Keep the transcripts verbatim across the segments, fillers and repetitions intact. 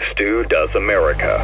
Stu Does America.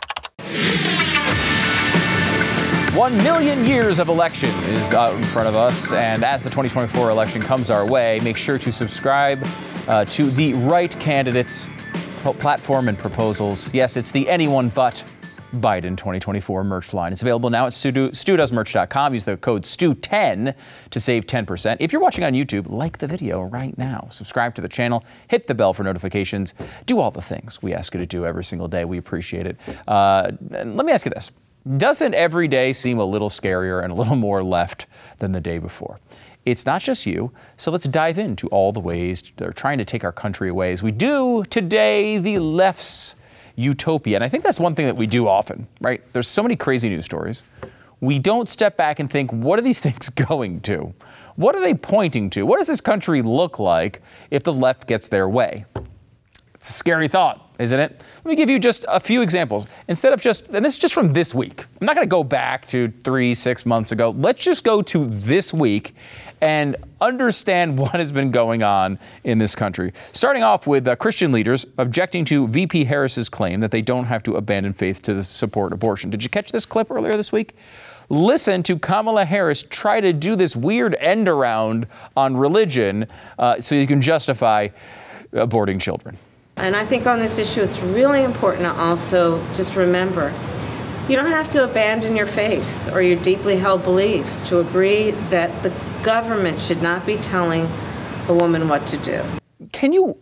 One million years of election is out in front of us, and as the twenty twenty-four election comes our way, make sure to subscribe uh, to the right candidates' platform and proposals. Yes, it's the anyone but Biden twenty twenty-four merch line. It's available now at stu does merch dot com. Use the code stu ten to save ten percent. If you're watching on YouTube, like the video right now. Subscribe to the channel. Hit the bell for notifications. Do all the things we ask you to do every single day. We appreciate it. Uh, and let me ask you this. Doesn't every day seem a little scarier and a little more left than the day before? It's not just you, so let's dive into all the ways they're trying to take our country away. As we do today, the left's utopia. And I think that's one thing that we do often, right? There's so many crazy news stories. We don't step back and think, what are these things going to? What are they pointing to? What does this country look like if the left gets their way? It's a scary thought, isn't it? Let me give you just a few examples. Instead of just, and this is just from this week. I'm not going to go back to three, six months ago. Let's just go to this week and understand what has been going on in this country. Starting off with uh, Christian leaders objecting to V P Harris's claim that they don't have to abandon faith to support abortion. Did you catch this clip earlier this week? Listen to Kamala Harris try to do this weird end around on religion uh, so you can justify aborting children. And I think on this issue, it's really important to also just remember, you don't have to abandon your faith or your deeply held beliefs to agree that the government should not be telling a woman what to do. Can you,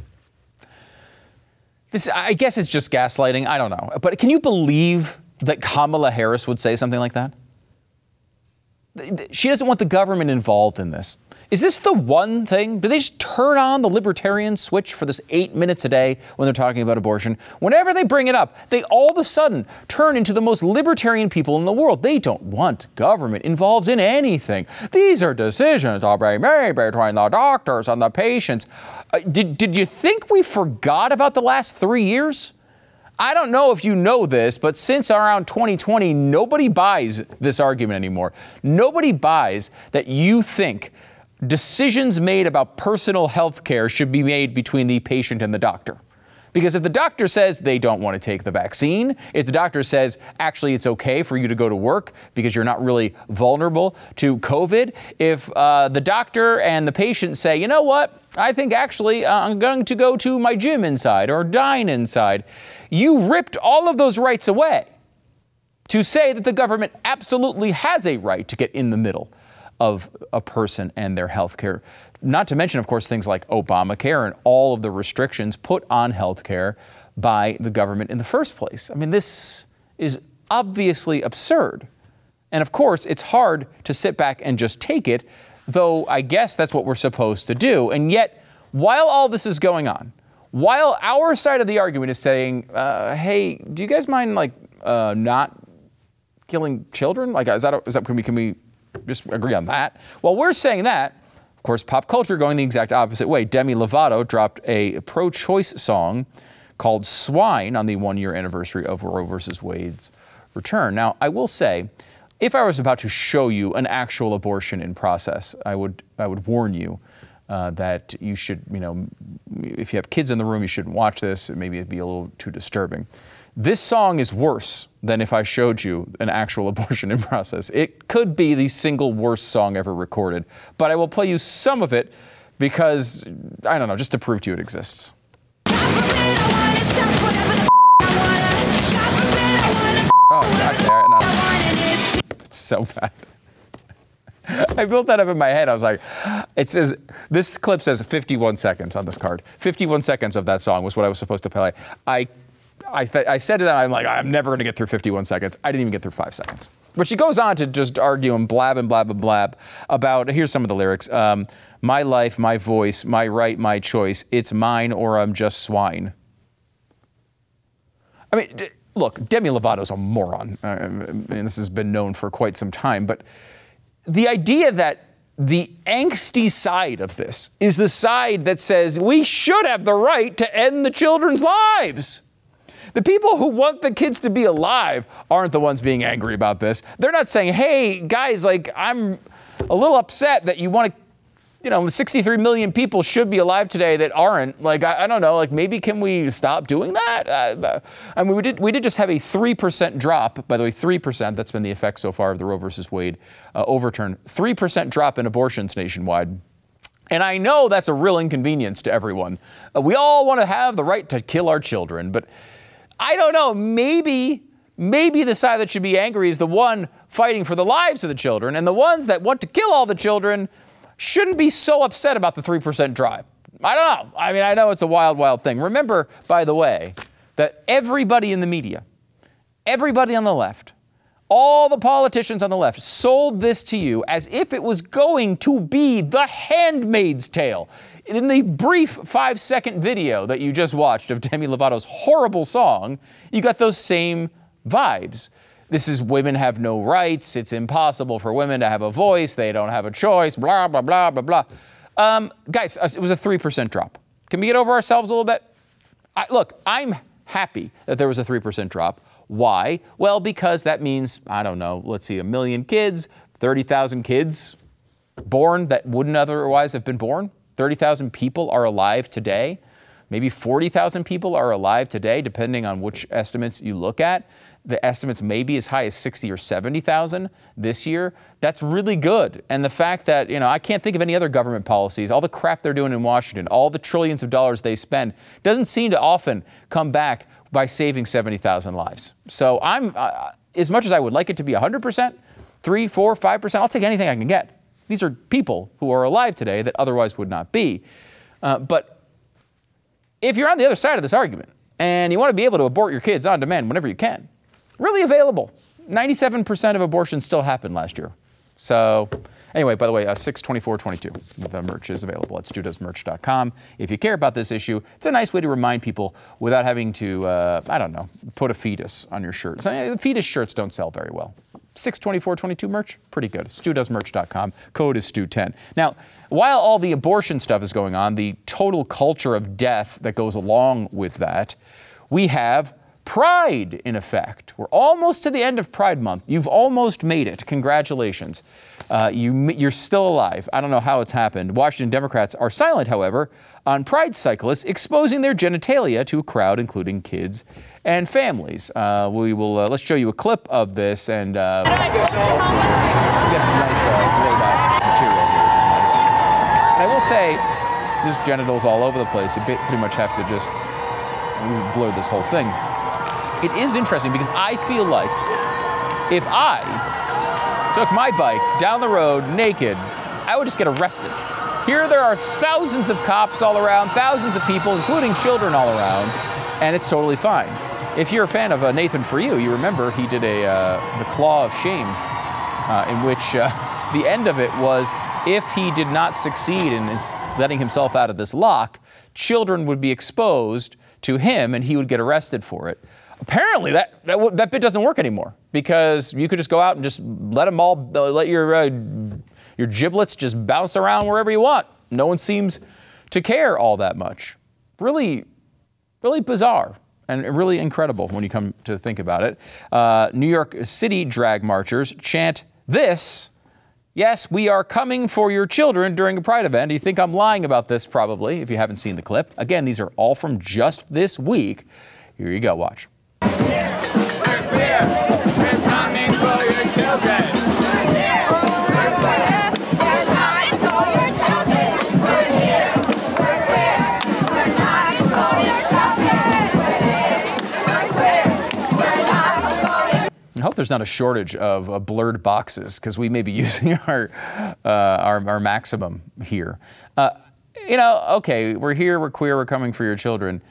this, I guess it's just gaslighting, I don't know, but can you believe that Kamala Harris would say something like that? She doesn't want the government involved in this. Is this the one thing? Do they just turn on the libertarian switch for this eight minutes a day when they're talking about abortion? Whenever they bring it up, they all of a sudden turn into the most libertarian people in the world. They don't want government involved in anything. These are decisions to be made between the doctors and the patients. Uh, did, did you think we forgot about the last three years? I don't know if you know this, but since around twenty twenty, nobody buys this argument anymore. Nobody buys that you think decisions made about personal health care should be made between the patient and the doctor. Because if the doctor says they don't want to take the vaccine, if the doctor says actually it's okay for you to go to work because you're not really vulnerable to COVID, if uh, the doctor and the patient say, you know what, I think actually uh, I'm going to go to my gym inside or dine inside, you ripped all of those rights away to say that the government absolutely has a right to get in the middle of a person and their health care. Not to mention, of course, things like Obamacare and all of the restrictions put on health care by the government in the first place. I mean, this is obviously absurd. And of course, it's hard to sit back and just take it, though I guess that's what we're supposed to do. And yet, while all this is going on, while our side of the argument is saying, uh, hey, do you guys mind, like, uh, not killing children? Like, is that, is that, can we, can we just agree on that? Well, we're saying that. Of course, pop culture going the exact opposite way. Demi Lovato dropped a pro-choice song called Swine on the one-year anniversary of Roe versus Wade's return. Now, I will say, if I was about to show you an actual abortion in process, I would I would warn you uh, that you should, you know, if you have kids in the room, you shouldn't watch this. Maybe it'd be a little too disturbing. This song is worse than if I showed you an actual abortion in process. It could be the single worst song ever recorded, but I will play you some of it because, I don't know, just to prove to you it exists. Oh, God, no. It's so bad. I built that up in my head. I was like, it says, this clip says fifty-one seconds on this card. fifty-one seconds of that song was what I was supposed to play. I I, th- I said to them, I'm like, I'm never going to get through fifty-one seconds. I didn't even get through five seconds. But she goes on to just argue and blab and blab and blab about, here's some of the lyrics. Um, my life, my voice, my right, my choice. It's mine or I'm just swine. I mean, d- look, Demi Lovato's a moron. Uh, and this has been known for quite some time. But the idea that the angsty side of this is the side that says we should have the right to end the children's lives. The people who want the kids to be alive aren't the ones being angry about this. They're not saying, hey, guys, like, I'm a little upset that you want to you know, sixty-three million people should be alive today that aren't. Like, I, I don't know, like maybe can we stop doing that? Uh, I mean, we did we did just have a three percent drop, by the way, three percent, that's been the effect so far of the Roe versus Wade uh, overturn, three percent drop in abortions nationwide. And I know that's a real inconvenience to everyone. Uh, we all want to have the right to kill our children, but I don't know, maybe, maybe the side that should be angry is the one fighting for the lives of the children, and the ones that want to kill all the children shouldn't be so upset about the three percent drop. I don't know. I mean, I know it's a wild, wild thing. Remember, by the way, that everybody in the media, everybody on the left, all the politicians on the left sold this to you as if it was going to be The Handmaid's Tale. In the brief five-second video that you just watched of Demi Lovato's horrible song, you got those same vibes. This is women have no rights. It's impossible for women to have a voice. They don't have a choice, blah, blah, blah, blah, blah. Um, guys, it was a three percent drop. Can we get over ourselves a little bit? I, look, I'm happy that there was a three percent drop. Why? Well, because that means, I don't know, let's see, a million kids, thirty thousand kids born that wouldn't otherwise have been born. thirty thousand people are alive today. Maybe forty thousand people are alive today, depending on which estimates you look at. The estimates may be as high as sixty or seventy thousand this year. That's really good. And the fact that, you know, I can't think of any other government policies, all the crap they're doing in Washington, all the trillions of dollars they spend, doesn't seem to often come back by saving seventy thousand lives. So I'm, uh, as much as I would like it to be one hundred percent, three, four, five percent, I'll take anything I can get. These are people who are alive today that otherwise would not be. Uh, but if you're on the other side of this argument and you want to be able to abort your kids on demand whenever you can, really available. ninety-seven percent of abortions still happened last year. So anyway, by the way, uh, six twenty-four twenty-two, the merch is available at stu does merch dot com. If you care about this issue, it's a nice way to remind people without having to, uh, I don't know, put a fetus on your shirt. So, uh, fetus shirts don't sell very well. six twenty-four twenty-two merch, pretty good. stu does merch dot com. Code is stu ten. Now, while all the abortion stuff is going on, the total culture of death that goes along with that, we have Pride in effect. We're almost to the end of Pride Month. You've almost made it. Congratulations. Uh, you, you're still alive. I don't know how it's happened. Washington Democrats are silent, however, on Pride cyclists exposing their genitalia to a crowd, including kids and families. Uh, we will, uh, let's show you a clip of this, and uh, we got some nice uh, blurred out material here, which is nice. And I will say, there's genitals all over the place. You pretty much have to just blur this whole thing. It is interesting because I feel like if I took my bike down the road naked, I would just get arrested. Here there are thousands of cops all around, thousands of people, including children all around, and it's totally fine. If you're a fan of uh, Nathan For You, you remember he did a uh, the Claw of Shame, uh, in which uh, the end of it was if he did not succeed in letting himself out of this lock, children would be exposed to him and he would get arrested for it. Apparently, that, that that bit doesn't work anymore because you could just go out and just let them all, uh, let your uh, your giblets just bounce around wherever you want. No one seems to care all that much. Really, really bizarre and really incredible when you come to think about it. Uh, New York City drag marchers chant this. Yes, we are coming for your children during a Pride event. You think I'm lying about this probably if you haven't seen the clip. Again, these are all from just this week. Here you go, watch. We're queer. We're coming for your children. We're here. We're queer. We're coming for your children. We're here. We're queer. We're coming for your children. We're here. We're queer. We're coming for your. I hope there's not a shortage of uh, blurred boxes because we may be using our uh, our, our maximum here. Uh, you know, okay, we're here. We're queer. We're coming for your children.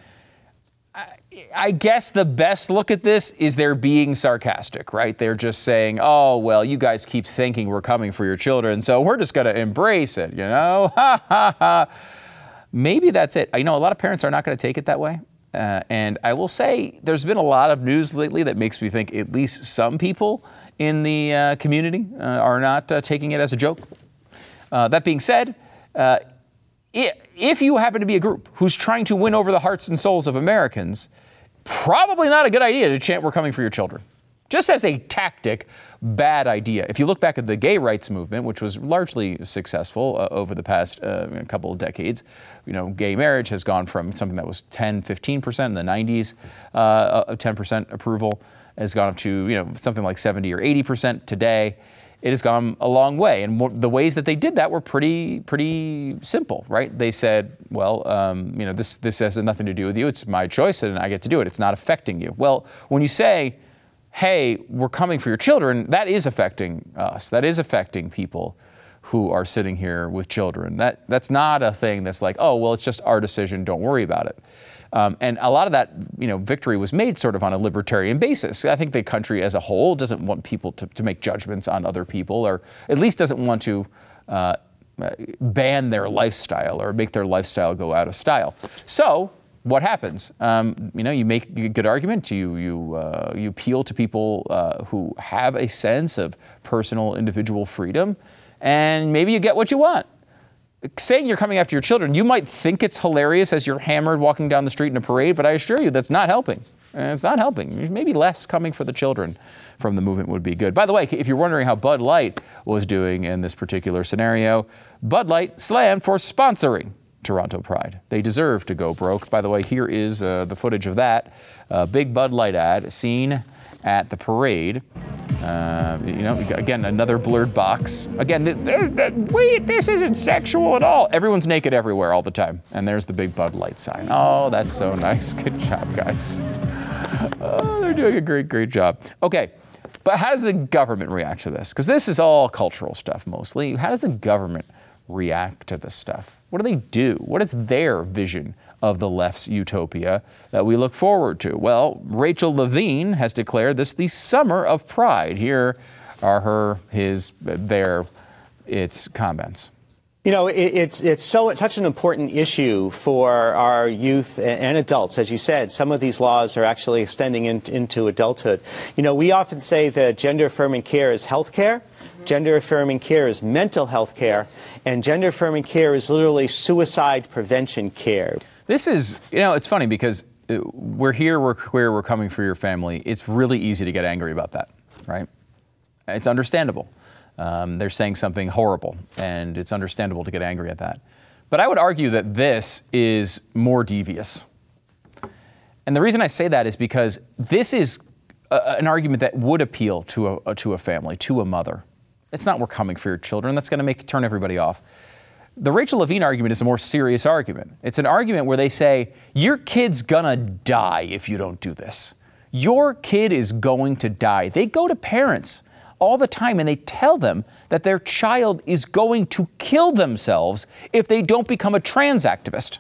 I guess the best look at this is they're being sarcastic, right? They're just saying, oh, well, you guys keep thinking we're coming for your children, so we're just going to embrace it, you know? Ha, ha, ha. Maybe that's it. You know, a lot of parents are not going to take it that way. Uh, and I will say there's been a lot of news lately that makes me think at least some people in the uh, community uh, are not uh, taking it as a joke. Uh, that being said, uh, if you happen to be a group who's trying to win over the hearts and souls of Americans, probably not a good idea to chant, we're coming for your children. just as a tactic, bad idea. If you look back at the gay rights movement, which was largely successful uh, over the past uh, couple of decades, you know, gay marriage has gone from something that was ten, fifteen percent in the nineties, uh, ten percent approval, has gone up to, you know, something like seventy or eighty percent today. It has gone a long way. And the ways that they did that were pretty, pretty simple, right? They said, well, um, you know, this, this has nothing to do with you. It's my choice and I get to do it. It's not affecting you. Well, when you say, hey, we're coming for your children, that is affecting us. That is affecting people who are sitting here with children. That, that's not a thing that's like, oh, well, it's just our decision. Don't worry about it. Um, and a lot of that, you know, victory was made sort of on a libertarian basis. I think the country as a whole doesn't want people to, to make judgments on other people, or at least doesn't want to uh, ban their lifestyle or make their lifestyle go out of style. So what happens? Um, you know, you make a good argument. You you uh, you appeal to people uh, who have a sense of personal, individual freedom, and maybe you get what you want. Saying you're coming after your children, you might think it's hilarious as you're hammered walking down the street in a parade, but I assure you that's not helping. And it's not helping. Maybe less coming for the children from the movement would be good. By the way, if you're wondering how Bud Light was doing in this particular scenario, Bud Light slammed for sponsoring Toronto Pride. They deserve to go broke. By the way, here is uh, the footage of that. Uh, big Bud Light ad seen at the parade. Uh, you know, again, another blurred box. Again, they're, they're, wait, this isn't sexual at all. Everyone's naked everywhere all the time. And there's the big Bud Light sign. Oh, that's so nice. Good job, guys. Oh, they're doing a great, great job. Okay, but how does the government react to this? Because this is all cultural stuff mostly. How does the government react to this stuff? What do they do? What is their vision of the left's utopia that we look forward to? Well, Rachel Levine has declared this the summer of pride. Here are her, his, their, its comments. You know, it, it's it's so such an important issue for our youth and adults. As you said, some of these laws are actually extending in, into adulthood. You know, we often say that gender-affirming care is health care. Gender-affirming care is mental health care. And gender-affirming care is literally suicide prevention care. This is, you know, it's funny because we're here, we're queer, we're coming for your family. It's really easy to get angry about that, right? It's understandable. Um, they're saying something horrible, and it's understandable to get angry at that. But I would argue that this is more devious. And the reason I say that is because this is a, an argument that would appeal to a, to a family, to a mother. It's not we're coming for your children. That's going to make turn everybody off. The Rachel Levine argument is a more serious argument. It's an argument where they say, your kid's gonna die if you don't do this. Your kid is going to die. They go to parents all the time and they tell them that their child is going to kill themselves if they don't become a trans activist.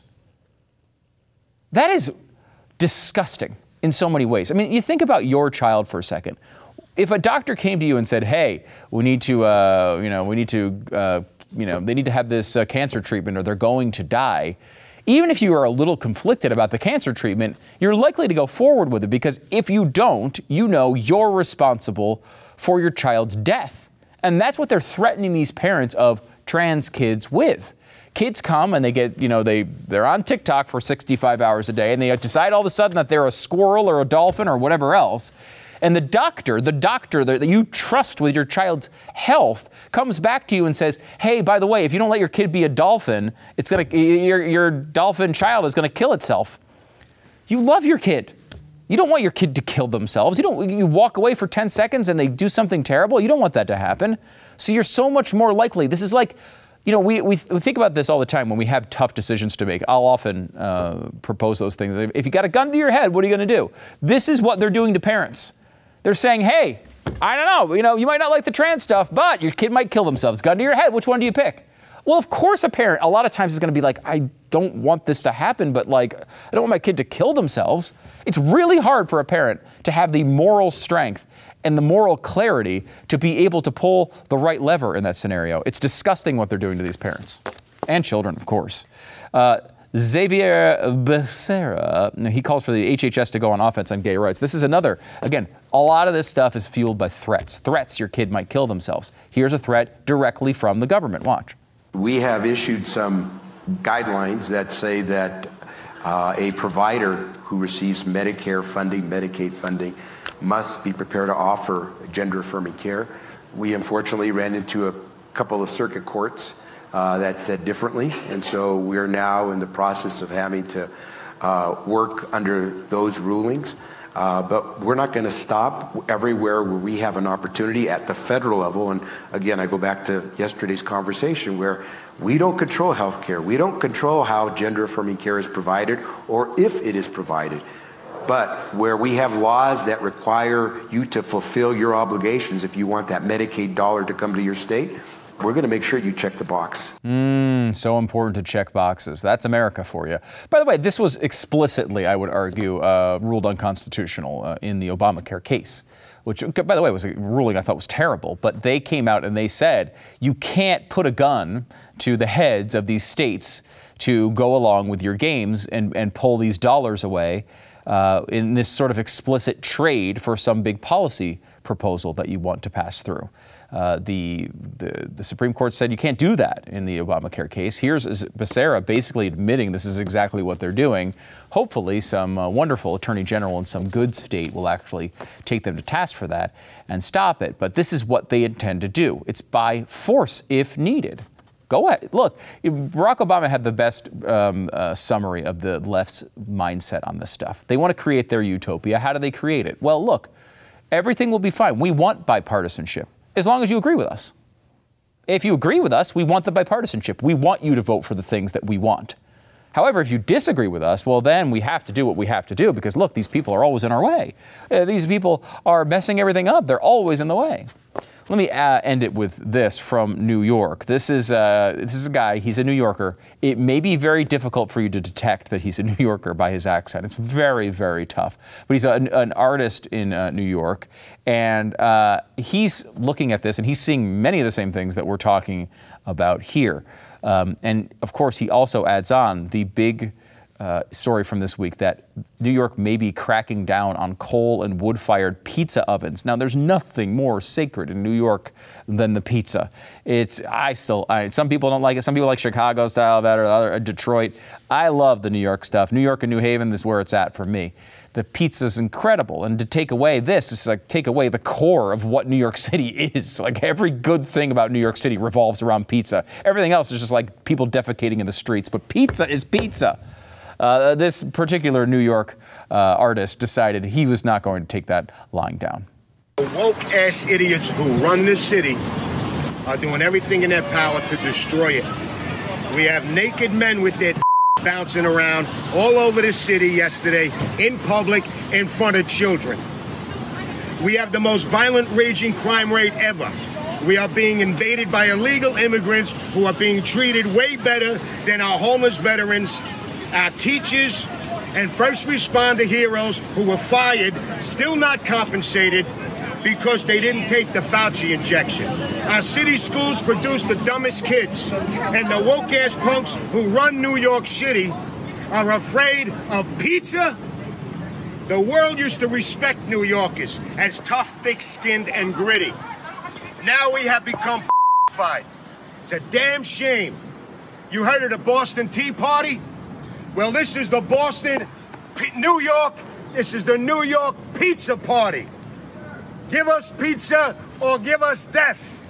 That is disgusting in so many ways. I mean, you think about your child for a second. If a doctor came to you and said, hey, we need to, uh, you know, we need to, uh, you know, they need to have this uh, cancer treatment or they're going to die. Even if you are a little conflicted about the cancer treatment, you're likely to go forward with it because if you don't, you know you're responsible for your child's death. And that's what they're threatening these parents of trans kids with. Kids come and they get, you know, they, they're on TikTok for sixty-five hours a day and they decide all of a sudden that they're a squirrel or a dolphin or whatever else. And the doctor, the doctor that you trust with your child's health comes back to you and says, hey, by the way, if you don't let your kid be a dolphin, it's gonna, your, your dolphin child is going to kill itself. You love your kid. You don't want your kid to kill themselves. You don't, you walk away for ten seconds and they do something terrible. You don't want that to happen. So you're so much more likely. This is like, you know, we, we, we think about this all the time when we have tough decisions to make. I'll often uh, propose those things. If you got a gun to your head, what are you going to do? This is what they're doing to parents. They're saying, hey, I don't know, you know, you might not like the trans stuff, but your kid might kill themselves. Gun to your head, which one do you pick? Well, of course a parent, a lot of times is going to be like, I don't want this to happen, but like, I don't want my kid to kill themselves. It's really hard for a parent to have the moral strength and the moral clarity to be able to pull the right lever in that scenario. It's disgusting what they're doing to these parents and children, of course. Uh, Xavier Becerra, he calls for the H H S to go on offense on gay rights. This is another, again, a lot of this stuff is fueled by threats. Threats your kid might kill themselves. Here's a threat directly from the government. Watch. We have issued some guidelines that say that Uh, a provider who receives Medicare funding, Medicaid funding, must be prepared to offer gender-affirming care. We unfortunately ran into a couple of circuit courts uh, that said differently, and so we're now in the process of having to uh, work under those rulings. Uh, but we're not going to stop everywhere where we have an opportunity at the federal level. And again, I go back to yesterday's conversation where we don't control health care. We don't control how gender-affirming care is provided or if it is provided. But where we have laws that require you to fulfill your obligations if you want that Medicaid dollar to come to your state, we're going to make sure you check the box. Mm, so important to check boxes. That's America for you. By the way, this was explicitly, I would argue, uh, ruled unconstitutional uh, in the Obamacare case, which, by the way, was a ruling I thought was terrible. But they came out and they said, you can't put a gun to the heads of these states to go along with your games and, and pull these dollars away uh, in this sort of explicit trade for some big policy proposal that you want to pass through. Uh, the, the the Supreme Court said you can't do that in the Obamacare case. Here's Becerra basically admitting this is exactly what they're doing. Hopefully some uh, wonderful attorney general in some good state will actually take them to task for that and stop it. But this is what they intend to do. It's by force if needed. Go ahead. Look, Barack Obama had the best um, uh, summary of the left's mindset on this stuff. They want to create their utopia. How do they create it? Well, look, everything will be fine. We want bipartisanship. As long as you agree with us. If you agree with us, we want the bipartisanship. We want you to vote for the things that we want. However, if you disagree with us, well, then we have to do what we have to do because, look, these people are always in our way. Uh, these people are messing everything up. They're always in the way. Let me uh, end it with this from New York. This is, uh, this is a guy, he's a New Yorker. It may be very difficult for you to detect that he's a New Yorker by his accent. It's very, very tough. But he's a, an artist in uh, New York, and uh, he's looking at this, and he's seeing many of the same things that we're talking about here. Um, and, of course, he also adds on the big Uh, story from this week that New York may be cracking down on coal and wood-fired pizza ovens. Now, there's nothing more sacred in New York than the pizza. It's I still I, some people don't like it. Some people like Chicago style better, other Detroit. I love the New York stuff. New York and New Haven is where it's at for me. The pizza's incredible, and to take away this is like take away the core of what New York City is. Like every good thing about New York City revolves around pizza. Everything else is just like people defecating in the streets, but pizza is pizza. Uh, this particular New York uh, artist decided he was not going to take that lying down. The woke-ass idiots who run this city are doing everything in their power to destroy it. We have naked men with their bouncing around all over the city yesterday, in public, in front of children. We have the most violent, raging crime rate ever. We are being invaded by illegal immigrants who are being treated way better than our homeless veterans, our teachers, and first responder heroes who were fired, still not compensated because they didn't take the Fauci injection. Our city schools produce the dumbest kids, and the woke-ass punks who run New York City are afraid of pizza. The world used to respect New Yorkers as tough, thick-skinned, and gritty. Now we have become fied. It's a damn shame. You heard of the Boston Tea Party? Well, this is the Boston, New York, this is the New York Pizza Party. Give us pizza or give us death.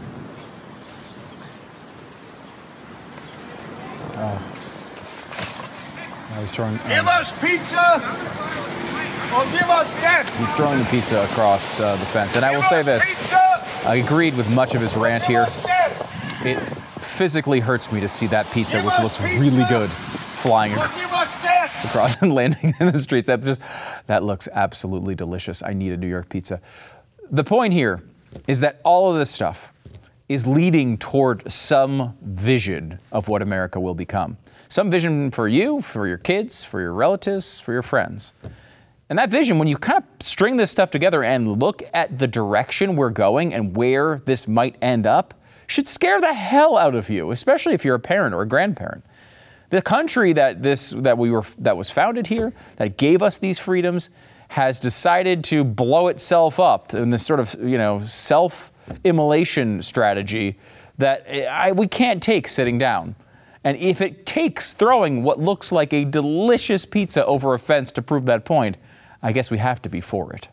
Oh. Now he's throwing, uh, give us pizza or give us death. He's throwing the pizza across uh, the fence. And give I will say this, pizza, I agreed with much of his rant here. It physically hurts me to see that pizza, give which looks pizza. really good, flying across, across and landing in the streets. That just that looks absolutely delicious. I need a New York pizza. The point here is that all of this stuff is leading toward some vision of what America will become. Some vision for you, for your kids, for your relatives, for your friends. And that vision, when you kind of string this stuff together and look at the direction we're going and where this might end up, should scare the hell out of you, especially if you're a parent or a grandparent. The country that this that we were that was founded here, that gave us these freedoms, has decided to blow itself up in this sort of, you know, self-immolation strategy that I, we can't take sitting down. And if it takes throwing what looks like a delicious pizza over a fence to prove that point, I guess we have to be for it.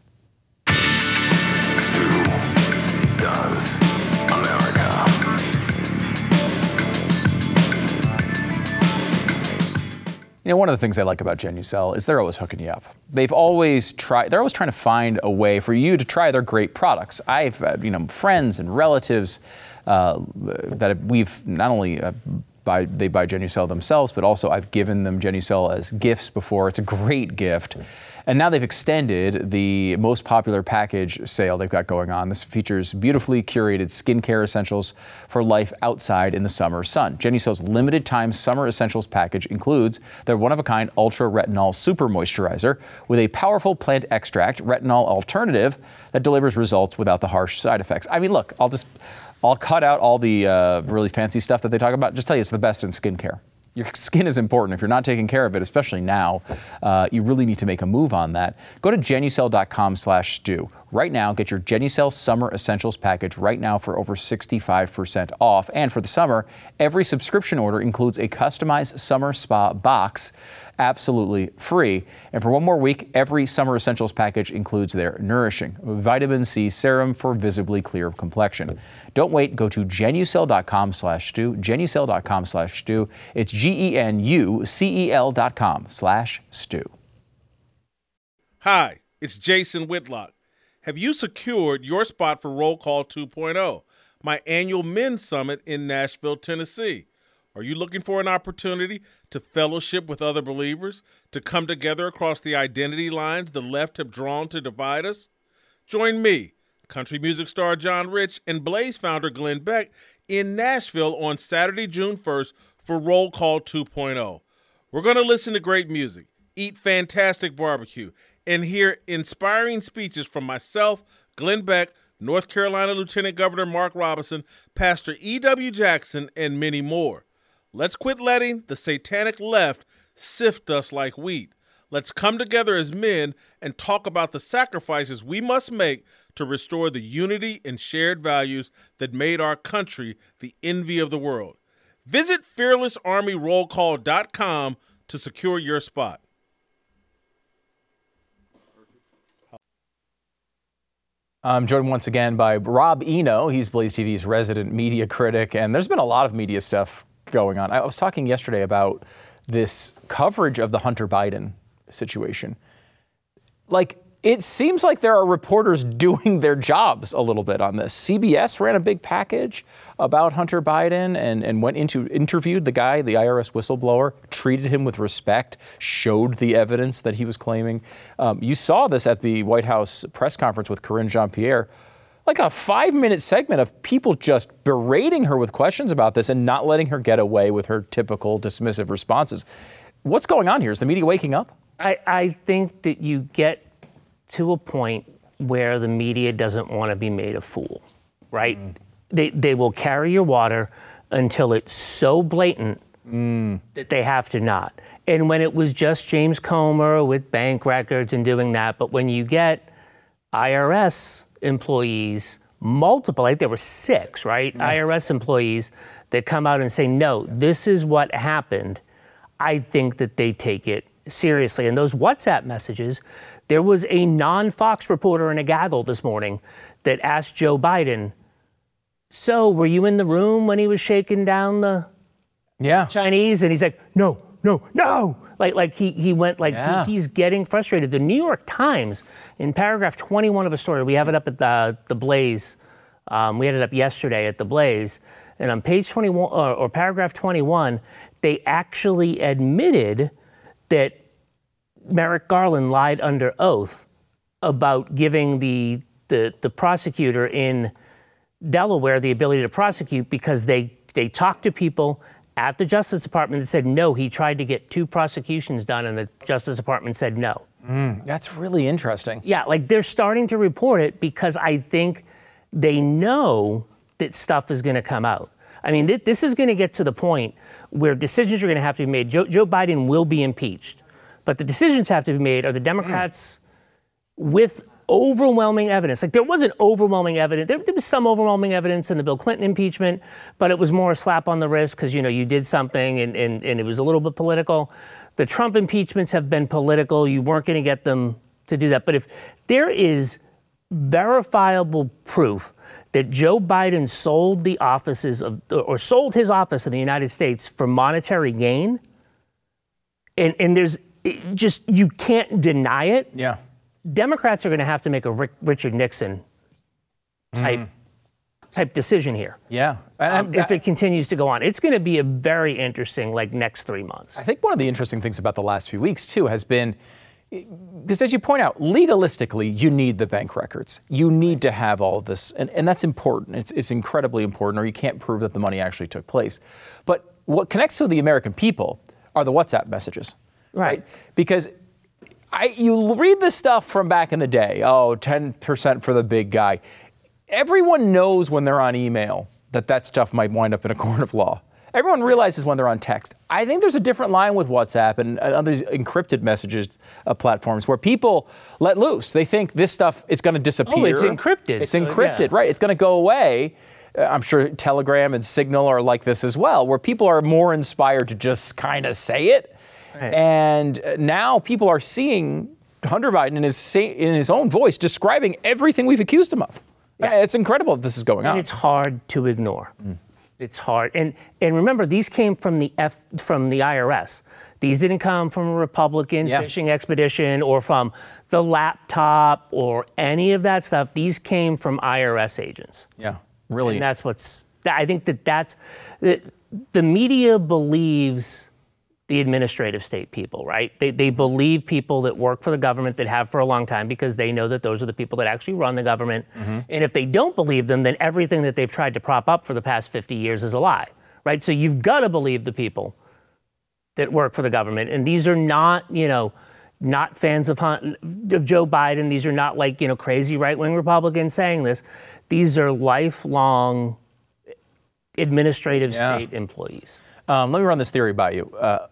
You know, one of the things I like about Genucel is they're always hooking you up. They've always tried, they're always trying to find a way for you to try their great products. I've, uh, you know, friends and relatives uh, that we've not only uh, buy, they buy Genucel themselves, but also I've given them Genucel as gifts before. It's a great gift. And now they've extended the most popular package sale they've got going on. This features beautifully curated skincare essentials for life outside in the summer sun. Genucel's limited time summer essentials package includes their one-of-a-kind Ultra Retinol Super Moisturizer with a powerful plant extract retinol alternative that delivers results without the harsh side effects. I mean, look, I'll just, I'll cut out all the uh, really fancy stuff that they talk about. Just tell you it's the best in skincare. Your skin is important. If you're not taking care of it, especially now, uh, you really need to make a move on that. Go to Genucel.com slash stew. Right now, get your Genucel Summer Essentials package right now for over sixty-five percent off. And for the summer, every subscription order includes a customized summer spa box, absolutely free. And for one more week, every Summer Essentials package includes their nourishing vitamin C serum for visibly clear complexion. Don't wait. Go to Genucel.com slash stew. Genucel.com slash stew. It's G-E-N-U-C-E-L dot com slash stew. Hi, it's Jason Whitlock. Have you secured your spot for Roll Call two point oh, my annual men's summit in Nashville, Tennessee? Are you looking for an opportunity to fellowship with other believers, to come together across the identity lines the left have drawn to divide us? Join me, country music star John Rich, and Blaze founder Glenn Beck in Nashville on Saturday, June first for Roll Call two point oh. We're going to listen to great music, eat fantastic barbecue, and hear inspiring speeches from myself, Glenn Beck, North Carolina Lieutenant Governor Mark Robinson, Pastor E W. Jackson, and many more. Let's quit letting the satanic left sift us like wheat. Let's come together as men and talk about the sacrifices we must make to restore the unity and shared values that made our country the envy of the world. Visit fearless army roll call dot com to secure your spot. I'm joined once again by Rob Eno. He's Blaze T V's resident media critic, and there's been a lot of media stuff going on. I was talking yesterday about this coverage of the Hunter Biden situation. Like, it seems like there are reporters doing their jobs a little bit on this. C B S ran a big package about Hunter Biden and, and went into, interviewed the guy, the I R S whistleblower, treated him with respect, showed the evidence that he was claiming. Um, you saw this at the White House press conference with Karine Jean-Pierre, like a five-minute segment of people just berating her with questions about this and not letting her get away with her typical dismissive responses. What's going on here? Is the media waking up? I, I think that you get to a point where the media doesn't want to be made a fool, right? Mm. They they will carry your water until it's so blatant mm. that they have to not. And when it was just James Comer with bank records and doing that, but when you get I R S employees, multiple, like there were six, right? Mm. I R S employees that come out and say, no, this is what happened. I think that they take it seriously. And those WhatsApp messages, there was a non-Fox reporter in a gaggle this morning that asked Joe Biden, so were you in the room when he was shaking down the yeah. Chinese? And he's like, no, no, no. Like, like he, he went like, yeah. he, he's getting frustrated. The New York Times, in paragraph twenty-one of a story, we have it up at the, the Blaze. Um, we had it up yesterday at the Blaze. And on page twenty-one, or, or paragraph twenty-one, they actually admitted that Merrick Garland lied under oath about giving the, the the prosecutor in Delaware the ability to prosecute because they, they talked to people at the Justice Department that said no, he tried to get two prosecutions done and the Justice Department said no. Mm, that's really interesting. Yeah, like they're starting to report it because I think they know that stuff is going to come out. I mean, th- this is going to get to the point where decisions are going to have to be made. Joe, Joe Biden will be impeached. But the decisions have to be made. Are the Democrats mm. with overwhelming evidence. Like there wasn't overwhelming evidence. There, there was some overwhelming evidence in the Bill Clinton impeachment, but it was more a slap on the wrist because, you know, you did something and, and, and it was a little bit political. The Trump impeachments have been political. You weren't going to get them to do that. But if there is verifiable proof that Joe Biden sold the offices of, or sold his office in the United States for monetary gain, and, and there's just, you can't deny it. Yeah. Democrats are going to have to make a Rick, Richard Nixon type mm. type decision here. Yeah. Um, if it continues to go on, it's going to be a very interesting, like, next three months. I think one of the interesting things about the last few weeks, too, has been, because as you point out, legalistically, you need the bank records. You need to have all of this, and, and that's important. It's, it's incredibly important, or you can't prove that the money actually took place. But what connects to the American people are the WhatsApp messages. Right. right? Because I, you read the stuff from back in the day, oh, ten percent for the big guy. Everyone knows when they're on email that that stuff might wind up in a court of law. Everyone realizes when they're on text. I think there's a different line with WhatsApp and other encrypted messages uh, platforms where people let loose. They think this stuff is going to disappear. Oh, it's encrypted. It's so, encrypted, yeah. right? It's going to go away. Uh, I'm sure Telegram and Signal are like this as well, where people are more inspired to just kind of say it. Right. And now people are seeing Hunter Biden in his in his own voice describing everything we've accused him of. Yeah. It's incredible that this is going on. And it's hard to ignore. Mm. It's hard. And and remember, these came from the F from the I R S. These didn't come from a Republican yeah. fishing expedition or from the laptop or any of that stuff. These came from I R S agents. Yeah, really. And that's what's. I think that that's the, the media believes the administrative state people, right? They they believe people that work for the government that have for a long time because they know that those are the people that actually run the government. Mm-hmm. And if they don't believe them, then everything that they've tried to prop up for the past fifty years is a lie, right? So you've got to believe the people that work for the government. And these are not, you know, not fans of, of Joe Biden. These are not like, you know, crazy right-wing Republicans saying this. These are lifelong administrative yeah. state employees. Um, let me run this theory by you. Uh,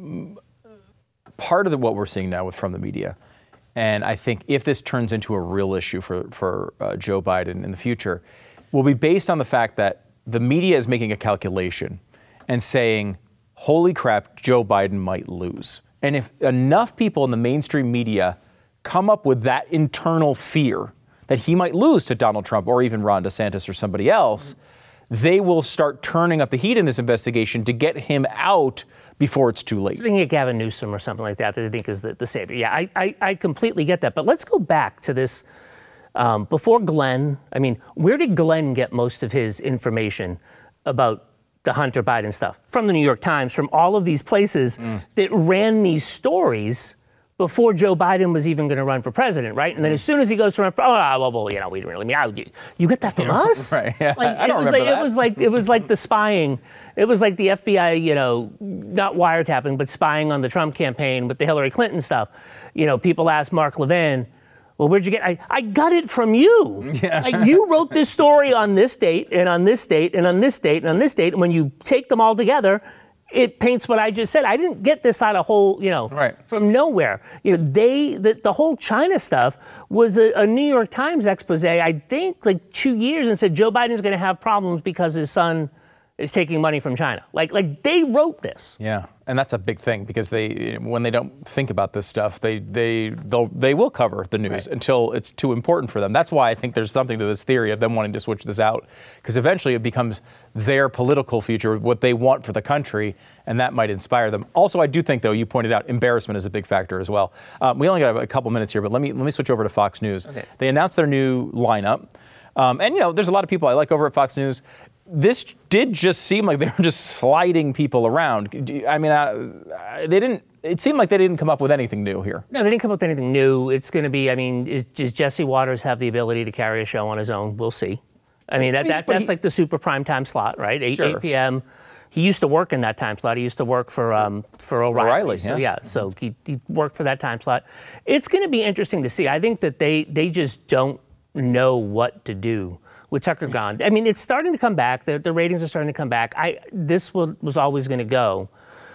part of the, what we're seeing now with from the media, and I think if this turns into a real issue for, for uh, Joe Biden in the future, will be based on the fact that the media is making a calculation and saying, holy crap, Joe Biden might lose. And if enough people in the mainstream media come up with that internal fear that he might lose to Donald Trump or even Ron DeSantis or somebody else, they will start turning up the heat in this investigation to get him out before it's too late. So they can get Gavin Newsom or something like that that they think is the, the savior. Yeah, I, I, I completely get that. But let's go back to this. Um, before Glenn, I mean, where did Glenn get most of his information about the Hunter Biden stuff? From the New York Times, from all of these places mm. that ran these stories before Joe Biden was even going to run for president, right? And then as soon as he goes to run for, oh, well, well you know, we didn't really mean, you, you get that from us? Right, yeah. Like, I don't it was remember like, that. It was like, it was like the spying. It was like the F B I, you know, not wiretapping, but spying on the Trump campaign with the Hillary Clinton stuff. You know, people asked Mark Levin, well, where'd you get, I, I got it from you. Yeah. Like, you wrote this story on this date, and on this date, and on this date, and on this date, and when you take them all together, it paints what I just said. I didn't get this out of whole, you know, right. from nowhere. You know, they, the, the whole China stuff was a, a New York Times expose, I think, like two years, and said Joe Biden's going to have problems because his son is taking money from China. Like, like they wrote this. Yeah, and that's a big thing because they, when they don't think about this stuff, they they they'll, they will cover the news right. until it's too important for them. That's why I think there's something to this theory of them wanting to switch this out, because eventually it becomes their political future, what they want for the country, and that might inspire them. Also, I do think, though, you pointed out embarrassment is a big factor as well. Um, we only got a couple minutes here, but let me let me switch over to Fox News. Okay. They announced their new lineup, um, and you know, there's a lot of people I like over at Fox News. This did just seem like they were just sliding people around. I mean, uh, they didn't. It seemed like they didn't come up with anything new here. No, they didn't come up with anything new. It's going to be. I mean, is, does Jesse Waters have the ability to carry a show on his own? We'll see. I mean, that, I mean, that that's he, like the super prime time slot, right? eight, sure. eight p.m. He used to work in that time slot. He used to work for um, for O'Reilly. O'Reilly, so, yeah. yeah. So he, he worked for that time slot. It's going to be interesting to see. I think that they they just don't know what to do with Tucker gone. I mean, it's starting to come back. The, the ratings are starting to come back. I this will, was always going to go.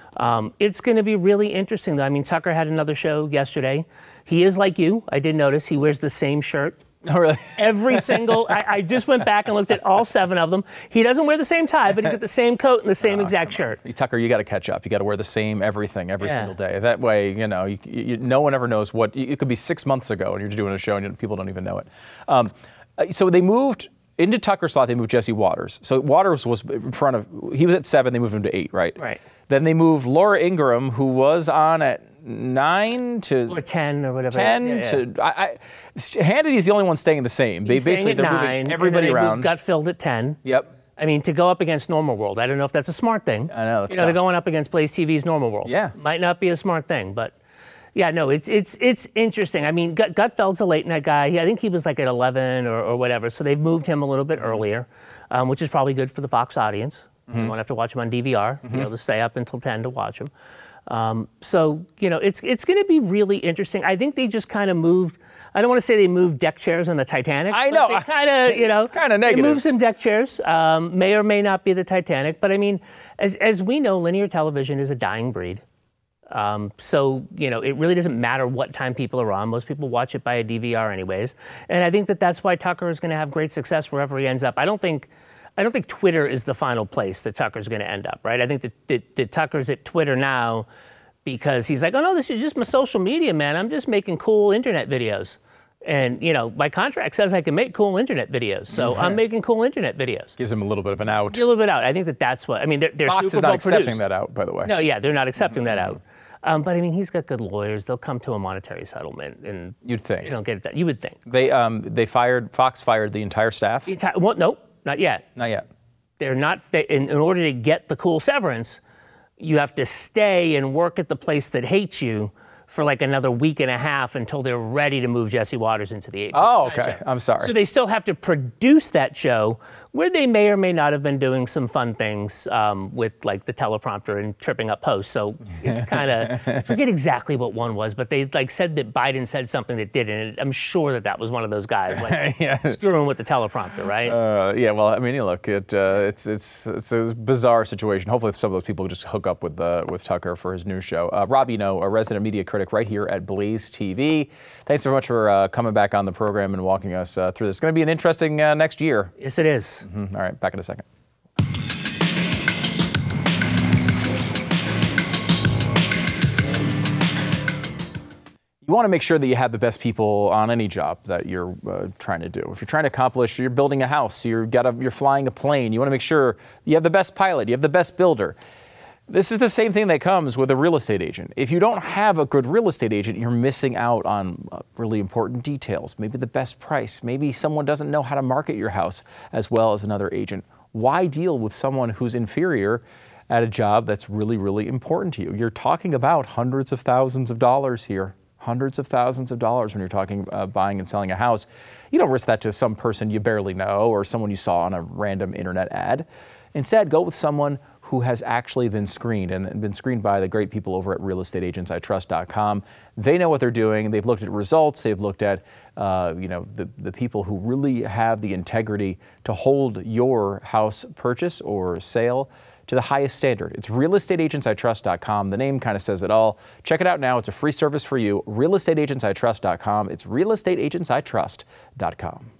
Um, it's going to be really interesting, though. I mean, Tucker had another show yesterday. He is like you. I did notice he wears the same shirt. Oh, really? Every single, I, I just went back and looked at all seven of them. He doesn't wear the same tie, but he's got the same coat and the same uh, exact shirt. Tucker, you got to catch up. You got to wear the same everything every yeah. single day. That way, you know, you, you, no one ever knows what, it could be six months ago and you're doing a show and people don't even know it. Um, so they moved into Tucker's slot, they moved Jesse Waters. So Waters was in front of, he was at seven, they moved him to eight, right? Right. Then they moved Laura Ingraham, who was on at nine to or ten or whatever. Ten yeah, yeah. to I, I, Hannity's the only one staying the same. He's they basically at they're nine, moving everybody and then around. Gutfeld at ten. Yep. I mean, to go up against Normal World, I don't know if that's a smart thing. I know. It's you know, tough. they're going up against Blaze T V's Normal World. Yeah. Might not be a smart thing, but yeah, no, it's it's it's interesting. I mean, Gut, Gutfeld's a late night guy. He, I think he was like at eleven or, or whatever, so they've moved him a little bit earlier, um, which is probably good for the Fox audience. Mm-hmm. You won't have to watch him on D V R. Mm-hmm. You know, to stay up until ten to watch him. Um, so, you know, it's it's going to be really interesting. I think they just kind of moved, I don't want to say they moved deck chairs on the Titanic. I know. They kind of, you know, it's kind of negative. They moved some deck chairs. Um, may or may not be the Titanic. But I mean, as, as we know, linear television is a dying breed. Um, so, you know, it really doesn't matter what time people are on. Most people watch it by a D V R anyways. And I think that that's why Tucker is going to have great success wherever he ends up. I don't think... I don't think Twitter is the final place that Tucker's going to end up, right? I think that, that, that Tucker's at Twitter now because he's like, oh, no, this is just my social media, man. I'm just making cool internet videos. And, you know, my contract says I can make cool internet videos. So mm-hmm. I'm making cool internet videos. Gives him a little bit of an out. A little bit out. I think that that's what, I mean, they're, they're Fox Super is not Bowl accepting produced. that out, by the way. No, yeah, they're not accepting mm-hmm. that out. Um, but, I mean, he's got good lawyers. They'll come to a monetary settlement. And You'd think. You don't get it done. You would think. They, um, they fired, Fox fired the entire staff? The entire, well, nope, not yet. Not yet. They're not, they, in, in order to get the cool severance, you have to stay and work at the place that hates you for like another week and a half until they're ready to move Jesse Waters into the eight. Oh, okay. I'm sorry. So they still have to produce that show where they may or may not have been doing some fun things um, with like the teleprompter and tripping up posts. So it's kind of, I forget exactly what one was, but they like said that Biden said something that didn't. And I'm sure that that was one of those guys like yeah. screwing with the teleprompter, right? Uh, yeah, well, I mean, you look, it, uh, it's it's it's a bizarre situation. Hopefully some of those people just hook up with uh, with Tucker for his new show. Uh, Rob Eno, a resident media critic right here at Blaze T V. Thanks so much for uh, coming back on the program and walking us uh, through this. It's going to be an interesting uh, next year. Yes, it is. Mm-hmm. All right, back in a second. You want to make sure that you have the best people on any job that you're uh, trying to do. If you're trying to accomplish, you're building a house, you're, got a, you're flying a plane, you want to make sure you have the best pilot, you have the best builder. This is the same thing that comes with a real estate agent. If you don't have a good real estate agent, you're missing out on really important details, maybe the best price, maybe someone doesn't know how to market your house as well as another agent. Why deal with someone who's inferior at a job that's really, really important to you? You're talking about hundreds of thousands of dollars here. Hundreds of thousands of dollars when you're talking uh, buying and selling a house. You don't risk that to some person you barely know or someone you saw on a random internet ad. Instead, go with someone who has actually been screened and been screened by the great people over at real estate agents I trust dot com. They know what they're doing. They've looked at results. They've looked at uh, you know the, the people who really have the integrity to hold your house purchase or sale to the highest standard. It's real estate agents I trust dot com. The name kind of says it all. Check it out now. It's a free service for you. real estate agents I trust dot com. It's real estate agents I trust dot com.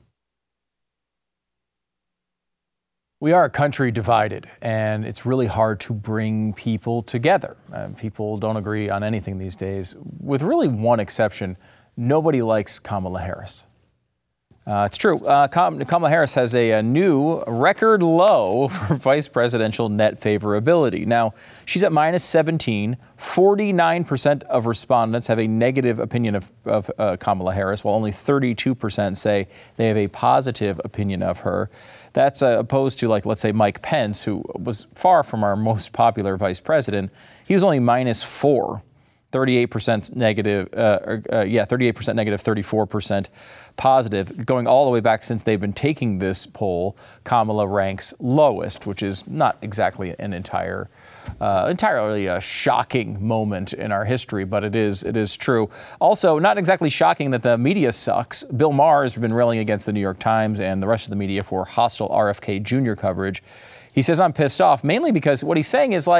We are a country divided, and it's really hard to bring people together. Uh, people don't agree on anything these days, with really one exception. Nobody likes Kamala Harris. Uh, it's true. Uh, Kamala Harris has a, a new record low for vice presidential net favorability. Now, she's at minus seventeen. forty-nine percent of respondents have a negative opinion of, of uh, Kamala Harris, while only thirty-two percent say they have a positive opinion of her. That's uh, opposed to, like, let's say, Mike Pence, who was far from our most popular vice president. He was only minus four. thirty-eight percent negative, uh, uh, yeah, thirty-eight percent negative, thirty-four percent positive. Going all the way back since they've been taking this poll, Kamala ranks lowest, which is not exactly an entire, uh, entirely a shocking moment in our history, but it is it is true. Also, not exactly shocking that the media sucks. Bill Maher has been railing against the New York Times and the rest of the media for hostile R F K Junior coverage. He says, I'm pissed off, mainly because what he's saying is like,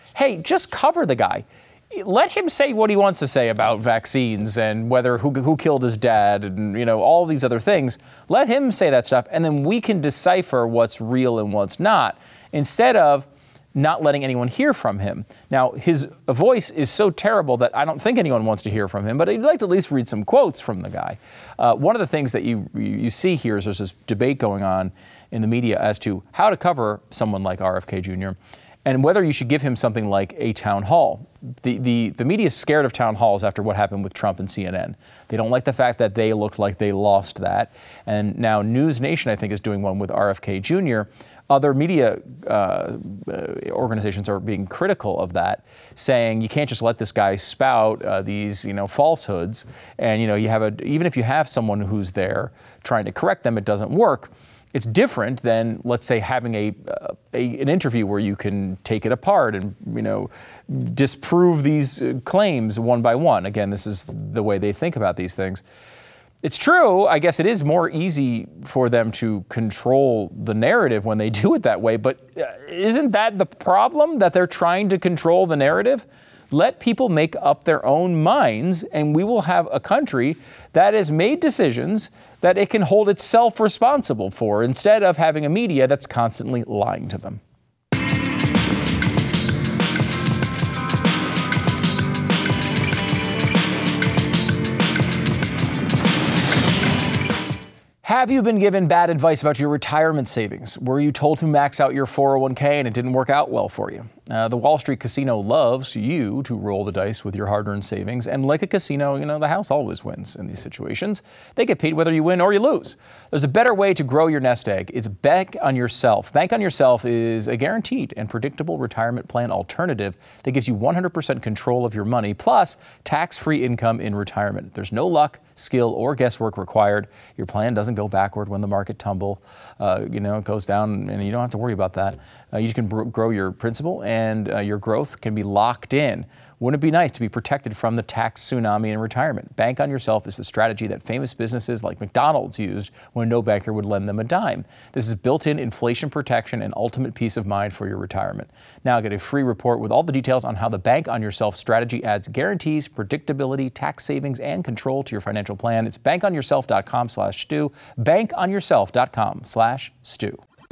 hey, just cover the guy. Let him say what he wants to say about vaccines and whether who, who killed his dad and, you know, all these other things. Let him say that stuff, and then we can decipher what's real and what's not, instead of not letting anyone hear from him. Now, his voice is so terrible that I don't think anyone wants to hear from him, but I'd like to at least read some quotes from the guy. Uh, one of the things that you, you see here is there's this debate going on in the media as to how to cover someone like R F K Junior and whether you should give him something like a town hall. The, the, the media is scared of town halls after what happened with Trump and C N N. They don't like the fact that they looked like they lost that. And now News Nation, I think, is doing one with R F K Junior Other media uh, organizations are being critical of that, saying you can't just let this guy spout uh, these, you know, falsehoods. And, you know, you have a, even if you have someone who's there trying to correct them, it doesn't work. It's different than, let's say, having a, uh, a an interview where you can take it apart and, you know, disprove these uh, claims one by one. Again, this is the way they think about these things. It's true. I guess it is more easy for them to control the narrative when they do it that way. But isn't that the problem, that they're trying to control the narrative? Let people make up their own minds, and we will have a country that has made decisions that it can hold itself responsible for, instead of having a media that's constantly lying to them. Have you been given bad advice about your retirement savings? Were you told to max out your four oh one k and it didn't work out well for you? Uh, the Wall Street Casino loves you to roll the dice with your hard-earned savings. And like a casino, you know, the house always wins in these situations. They get paid whether you win or you lose. There's a better way to grow your nest egg. It's Bank on Yourself. Bank on Yourself is a guaranteed and predictable retirement plan alternative that gives you one hundred percent control of your money, plus tax-free income in retirement. There's no luck, skill, or guesswork required. Your plan doesn't go backward when the market tumble. Uh, you know, it goes down, and you don't have to worry about that. Uh, you can br- grow your principal, and uh, your growth can be locked in. Wouldn't it be nice to be protected from the tax tsunami in retirement? Bank on Yourself is the strategy that famous businesses like McDonald's used when no banker would lend them a dime. This is built-in inflation protection and ultimate peace of mind for your retirement. Now get a free report with all the details on how the Bank on Yourself strategy adds guarantees, predictability, tax savings, and control to your financial plan. It's bankonyourself.com slash stew, bankonyourself.com slash stew.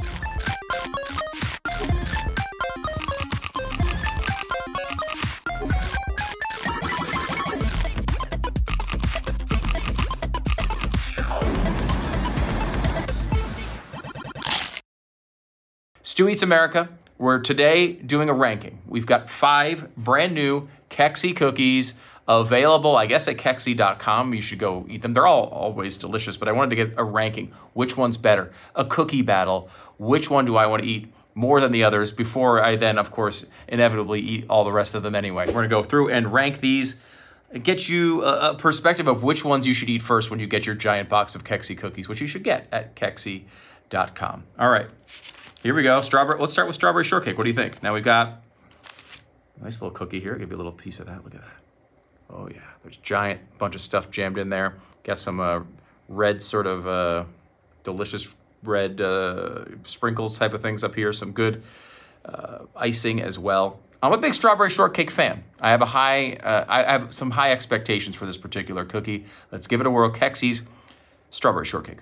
Stew Eats America, we're today doing a ranking. We've got five brand new Kexi cookies available, I guess, at Kexi dot com. You should go eat them. They're all always delicious, but I wanted to get a ranking. Which one's better? A cookie battle. Which one do I want to eat more than the others before I then, of course, inevitably eat all the rest of them anyway? We're going to go through and rank these, get you a, a perspective of which ones you should eat first when you get your giant box of Kexi cookies, which you should get at Kexi dot com. All right. Here we go. Strawberry. Let's start with strawberry shortcake. What do you think? Now we've got a nice little cookie here. I'll give you a little piece of that. Look at that. Oh yeah, there's a giant bunch of stuff jammed in there. Got some uh, red sort of uh, delicious red uh, sprinkles type of things up here. Some good uh, icing as well. I'm a big strawberry shortcake fan. I have a high. Uh, I have some high expectations for this particular cookie. Let's give it a whirl. Kexi's strawberry shortcake.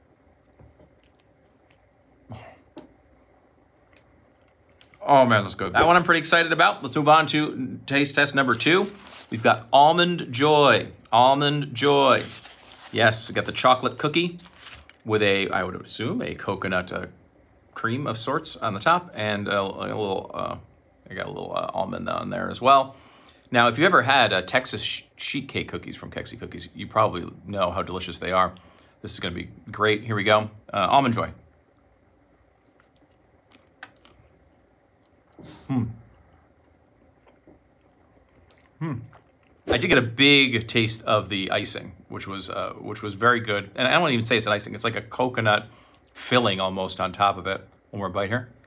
Oh man, that's good. That one I'm pretty excited about. Let's move on to taste test number two. We've got Almond Joy. Almond Joy. Yes, we got the chocolate cookie with a, I would assume, a coconut uh, cream of sorts on the top, and a, a little, uh, I got a little uh, almond on there as well. Now, if you ever had uh, Texas sh- sheet cake cookies from Kexi Cookies, you probably know how delicious they are. This is going to be great. Here we go. Uh, Almond Joy. Hmm. Hmm. I did get a big taste of the icing, which was uh, which was very good. And I don't even say it's an icing. It's like a coconut filling almost on top of it. One more bite here.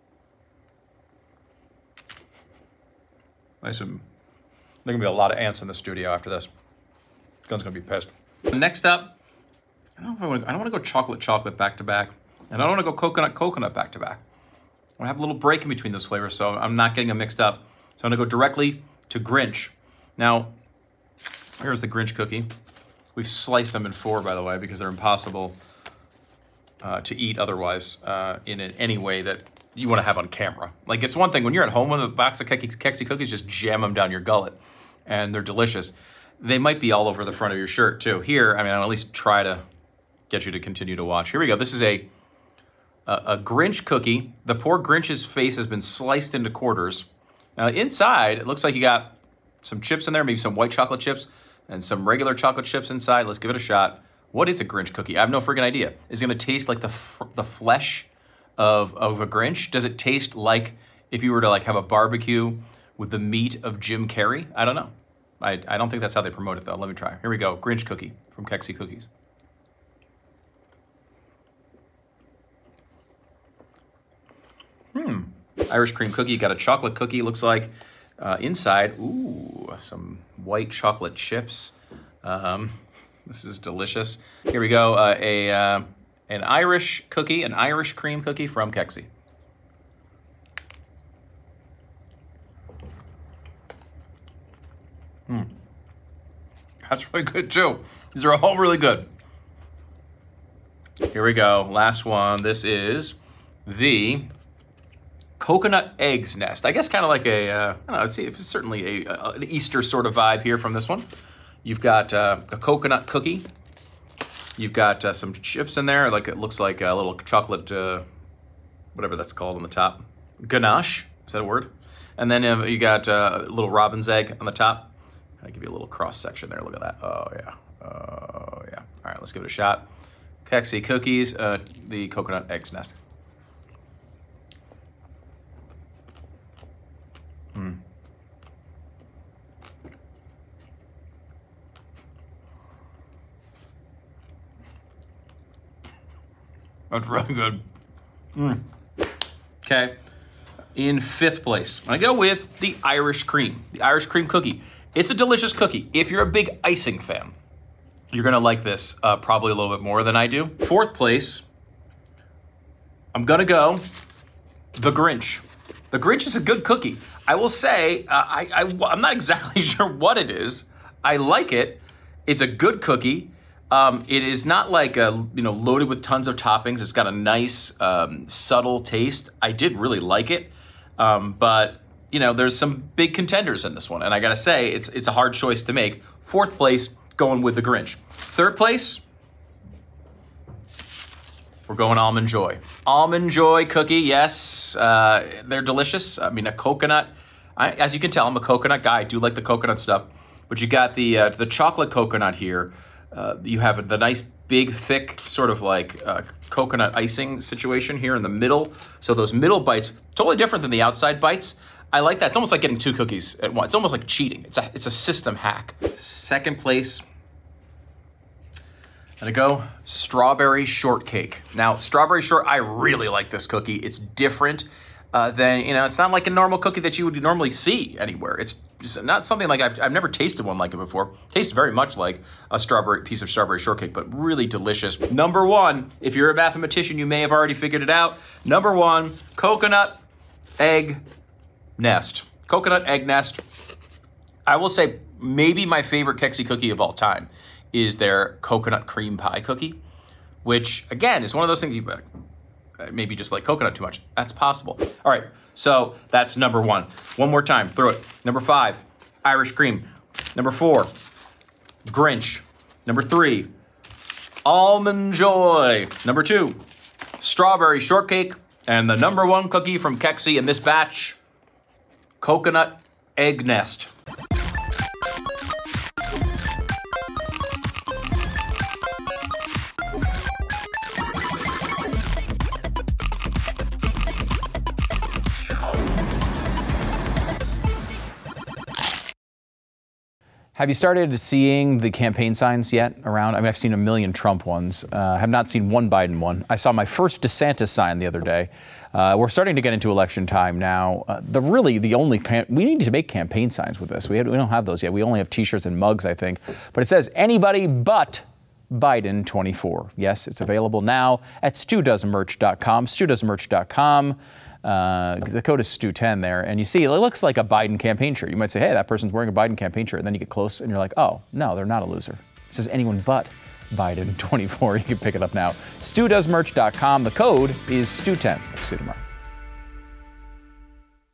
Nice. There are going to be a lot of ants in the studio after this. Gun's going to be pissed. Next up, I don't know if I want to, I don't want to go chocolate chocolate back to back. And I don't want to go coconut coconut back to back. I have a little break in between those flavors, so I'm not getting them mixed up. So I'm going to go directly to Grinch. Now, here's the Grinch cookie. We've sliced them in four, by the way, because they're impossible uh, to eat otherwise uh, in any way that you want to have on camera. Like, it's one thing when you're at home with a box of Kexi cookies, just jam them down your gullet, and they're delicious. They might be all over the front of your shirt, too. Here, I mean, I'll at least try to get you to continue to watch. Here we go. This is a, a, a Grinch cookie. The poor Grinch's face has been sliced into quarters. Now, inside, it looks like you got some chips in there, maybe some white chocolate chips, and some regular chocolate chips inside. Let's give it a shot. What is a Grinch cookie? I have no freaking idea. Is it going to taste like the f- the flesh of, of a Grinch? Does it taste like if you were to like have a barbecue with the meat of Jim Carrey? I don't know. I, I don't think that's how they promote it, though. Let me try. Here we go. Grinch cookie from Kexi Cookies. Hmm. Irish cream cookie. Got a chocolate cookie, looks like. Uh, inside, ooh, some white chocolate chips. Um, this is delicious. Here we go. Uh, a uh, an Irish cookie, an Irish cream cookie from Kexi. Hmm. That's really good too. These are all really good. Here we go. Last one. This is the Coconut Eggs Nest. I guess kind of like a, uh, I don't know, see, it's certainly a, a, an Easter sort of vibe here from this one. You've got uh, a coconut cookie. You've got uh, some chips in there, like it looks like a little chocolate, uh, whatever that's called on the top. Ganache, is that a word? And then uh, you got uh, a little robin's egg on the top. I'll give you a little cross section there, look at that. Oh yeah, oh yeah. All right, let's give it a shot. Kexi Cookies, uh, the Coconut Eggs Nest. Mm. That's really good. Mm. Okay. In fifth place, I go with the Irish cream, the Irish cream cookie. It's a delicious cookie. If you're a big icing fan, you're gonna like this uh, probably a little bit more than I do. Fourth place, I'm gonna go the Grinch. The Grinch is a good cookie. I will say, uh, I, I, I'm not exactly sure what it is. I like it. It's a good cookie. Um, it is not like a, you know, loaded with tons of toppings. It's got a nice, um, subtle taste. I did really like it. Um, but, you know, there's some big contenders in this one. And I got to say, it's it's a hard choice to make. Fourth place, going with the Grinch. Third place, we're going Almond Joy. Almond Joy cookie, yes, uh, they're delicious. I mean, a coconut. I, as you can tell, I'm a coconut guy. I do like the coconut stuff. But you got the uh, the chocolate coconut here. Uh, you have the nice, big, thick, sort of like uh, coconut icing situation here in the middle. So those middle bites, totally different than the outside bites. I like that. It's almost like getting two cookies at once. It's almost like cheating. It's a, it's a system hack. Second place, I'm gonna go strawberry shortcake. Now, strawberry short, I really like this cookie. It's different uh, than, you know, it's not like a normal cookie that you would normally see anywhere. It's just not something like, I've, I've never tasted one like it before. Tastes very much like a strawberry piece of strawberry shortcake, but really delicious. Number one, if you're a mathematician, you may have already figured it out. Number one, coconut egg nest. Coconut egg nest. I will say maybe my favorite Kexi cookie of all time is their coconut cream pie cookie, which again is one of those things you uh, maybe just like coconut too much. That's possible. All right, so that's number one. One more time, throw it. Number five, Irish cream. Number four, Grinch. Number three, Almond Joy. Number two, strawberry shortcake. And the number one cookie from Kexi in this batch, coconut egg nest. Have you started seeing the campaign signs yet around? I mean, I've seen a million Trump ones. I uh, have not seen one Biden one. I saw my first DeSantis sign the other day. Uh, we're starting to get into election time now. Uh, the really, the only, cam- we need to make campaign signs with this. We, had, we don't have those yet. We only have T-shirts and mugs, I think. But it says, anybody but Biden twenty-four. Yes, it's available now at stu does merch dot com, stu does merch dot com. Uh, the code is Stu ten there, and you see it looks like a Biden campaign shirt. You might say, hey, that person's wearing a Biden campaign shirt, and then you get close and you're like, oh, no, they're not a loser. It says anyone but Biden twenty-four. You can pick it up now. Stu Does Merch dot com. The code is Stu ten. See you tomorrow.